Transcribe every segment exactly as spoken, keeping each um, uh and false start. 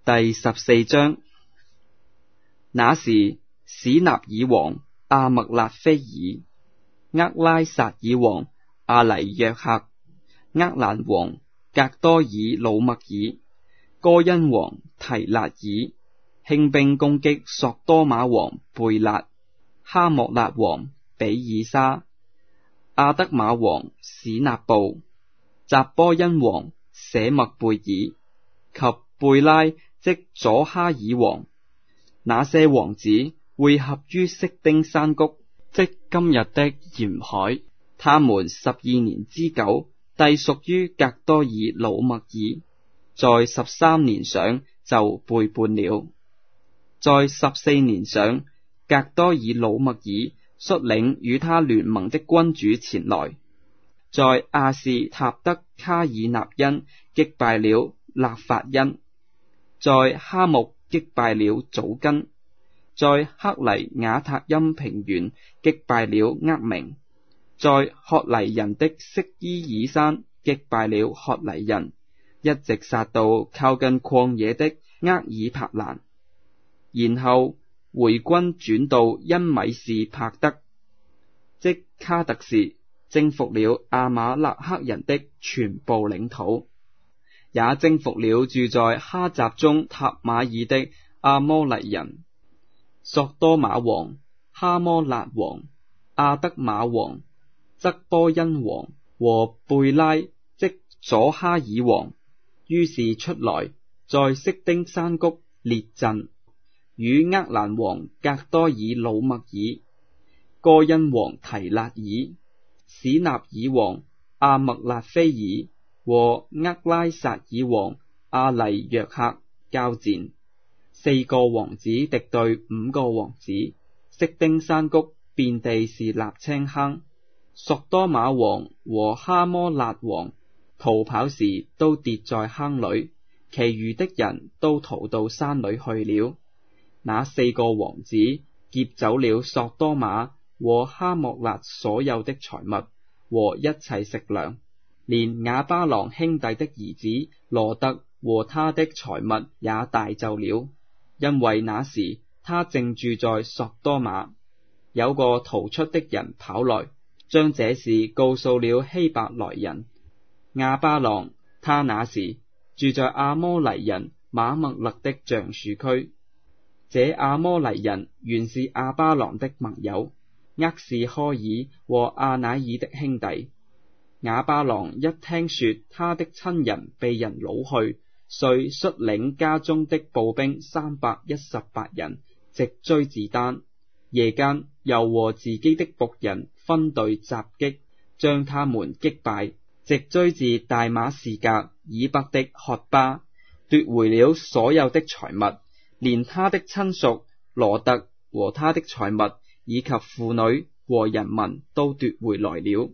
第十四章。那時，史納爾王阿默辣菲爾、厄拉撒爾王阿黎約克、厄蘭王格多爾魯默爾、哥恩王提辣爾興兵攻擊索多瑪王貝辣、哈莫辣王比爾沙、阿德瑪王史納布、扎波恩王舍默貝爾及貝拉即左哈爾王。那些王子會合於色丁山谷，即今日的鹽海。他們十二年之久，隸屬於格多爾魯默爾，在十三年上就背叛了。在十四年上，格多爾魯默爾率領與他聯盟的君主前來，在亞士塔德卡爾納因擊敗了納法因，在哈木擊敗了祖根，在克黎雅塔因平原擊敗了厄明，在赫黎人的色伊爾山擊敗了赫黎人，一直殺到靠近曠野的厄爾帕蘭，然後回軍轉到因米士帕德，即卡特士，征服了阿瑪肋克人的全部領土，也征服了住在哈雜中塔瑪爾的阿摩黎人。索多瑪王、哈摩辣王、阿德瑪王、則波恩王和貝拉即左哈爾王，於是出來在色丁山谷列陣，與厄蘭王格多爾魯默爾、哥恩王提辣爾、史納爾王阿默辣菲爾和厄拉撒爾王阿黎約克交戰。四個王子敵對五個王子，色丁山谷遍地是瀝青坑。索多瑪王和哈摩辣王逃跑時都跌在坑裏，其餘的人都逃到山裏去了。那四個王子劫走了索多瑪和哈莫辣所有的財物和一切食糧，連亞巴郎兄弟的兒子羅特和他的財物也帶走了，因為那時他正住在索多瑪。有個逃出的人跑來，將這事告訴了希伯來人亞巴郎，他那時住在阿摩黎人瑪默勒的橡樹區。這阿摩黎人原是亞巴郎的盟友，厄士科爾和阿乃爾的兄弟。亞巴郎一聽說他的親人被人擄去，遂率領家中的步兵三百一十八人，直追自丹。夜間又和自己的僕人分隊襲擊，將他們擊敗，直追至大馬士革以北的曷巴，奪回了所有的財物，連他的親屬羅特和他的財物，以及婦女和人民都奪回來了。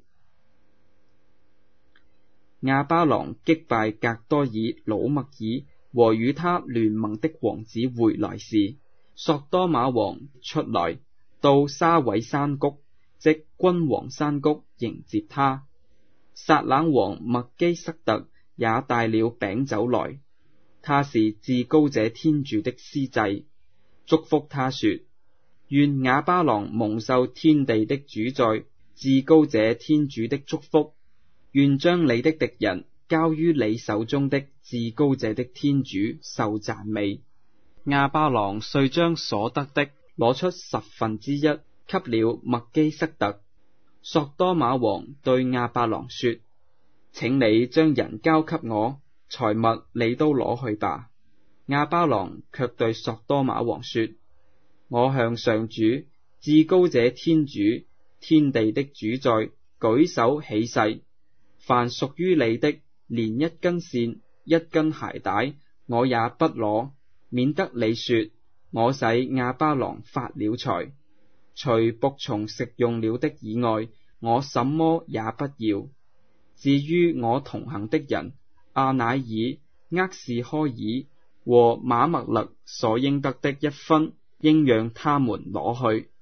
亞巴郎擊敗格多爾魯默爾和與他聯盟的王子回來時，索多瑪王出來到沙偉山谷，即君王山谷迎接他。撒冷王麥基瑟特也帶了餅酒來，他是至高者天主的司祭，祝福他說：願亞巴郎蒙受天地的主宰至高者天主的祝福，願將你的敵人交於你手中的至高者的天主受讚美。亞巴郎遂將所得的攞出十分之一給了麥基瑟特。索多瑪王對亞巴郎說：請你將人交給我，財物你都攞去吧。亞巴郎卻對索多瑪王說：我向上主至高者天主天地的主宰舉手起誓，凡屬於你的，連一根線一根鞋帶我也不攞，免得你說我使亞巴郎發了財。除僕從食用了的以外，我什麼也不要。至於我同行的人阿乃爾、厄士科爾和瑪默勒所應得的一分，應讓他們攞去。